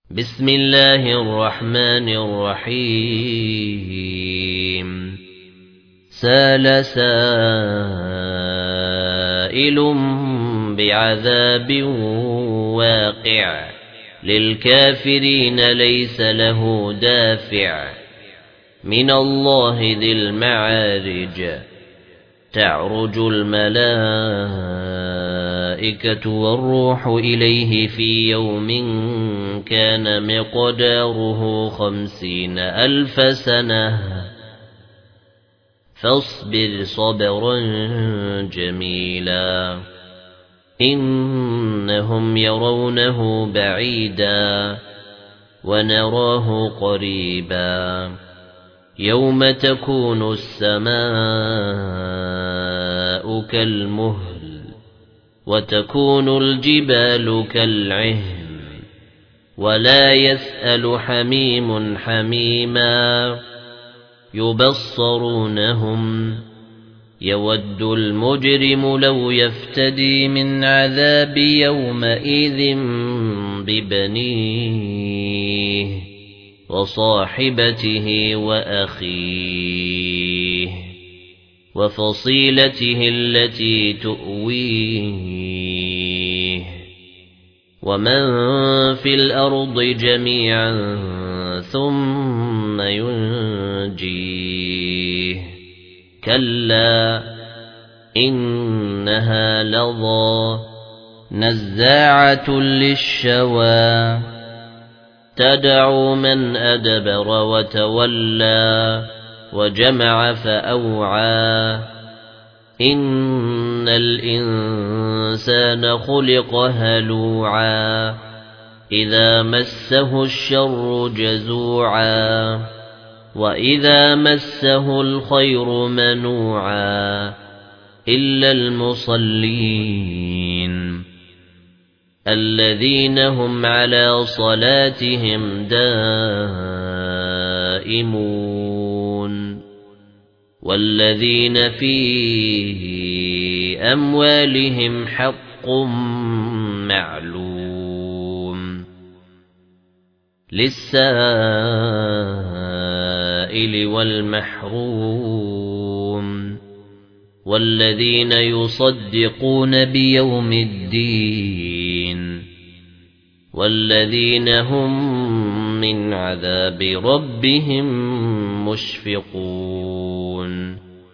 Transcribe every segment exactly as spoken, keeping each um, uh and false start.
بسم الله الرحمن الرحيم سال سائل بعذاب واقع للكافرين ليس له دافع من الله ذي المعارج تعرج الملائكة والروح إليه في يوم كان مقداره خمسين ألف سنة فاصبر صبرا جميلا إنهم يرونه بعيدا ونراه قريبا يوم تكون السماء كالمهل وتكون الجبال كالعهن ولا يسأل حميم حميما يبصرونهم يود المجرم لو يفتدي من عذاب يومئذ ببنيه وصاحبته وأخيه وفصيلته التي تؤويه ومن في الأرض جميعا ثم ينجيه كلا إنها لظى نزاعة للشوى تدعو من أدبر وتولى وجمع فأوعى إن الإنسان خلق هلوعا إذا مسه الشر جزوعا وإذا مسه الخير منوعا إلا المصلين الذين هم على صلاتهم دائمون والذين في أموالهم حق معلوم للسائل والمحروم والذين يصدقون بيوم الدين والذين هم من عذاب ربهم مشفقون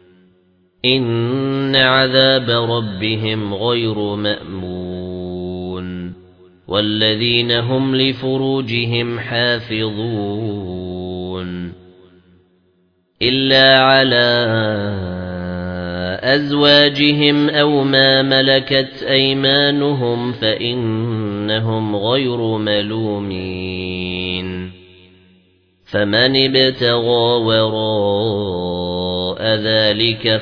إن عذاب ربهم غير مأمون والذين هم لفروجهم حافظون إلا على أزواجهم أو ما ملكت أيمانهم فإنهم غير ملومين فمن ابتغى وراء ذلك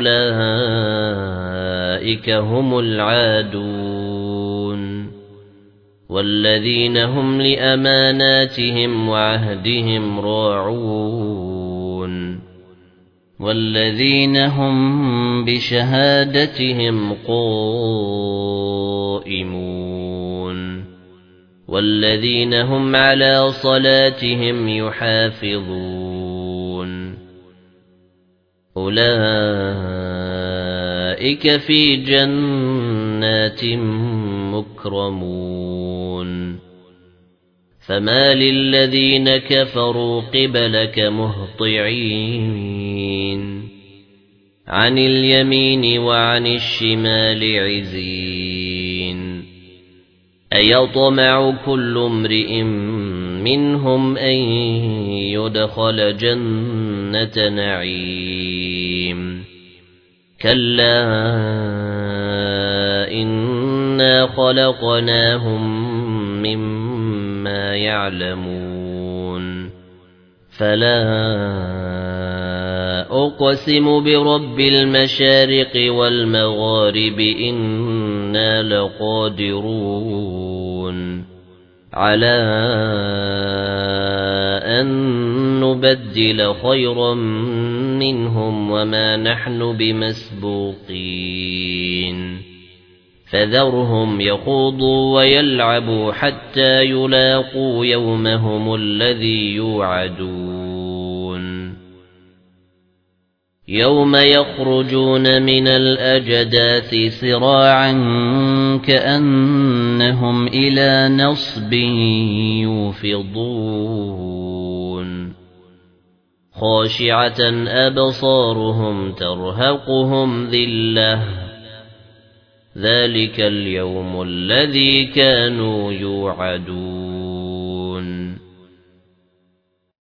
فأولئك هم العادون والذين هم لأماناتهم وعهدهم راعون والذين هم بشهادتهم قائمون والذين هم على صلاتهم يحافظون أولئك في جنات مكرمون فما للذين كفروا قبلك مهطعين عن اليمين وعن الشمال عزين أيطمع كل امرئ منهم أن يدخل جنة نعيم كلا إنا خلقناهم مما يعلمون فلا أقسم برب المشارق والمغارب إنا لقادرون على أن نبدل خيرا منهم وما نحن بمسبوقين فذرهم يخوضوا ويلعبوا حتى يلاقوا يومهم الذي يوعدون يوم يخرجون من الأجداث سراعا كأنهم إلى نصب يوفضون خاشعة أبصارهم ترهقهم ذلة ذلك اليوم الذي كانوا يوعدون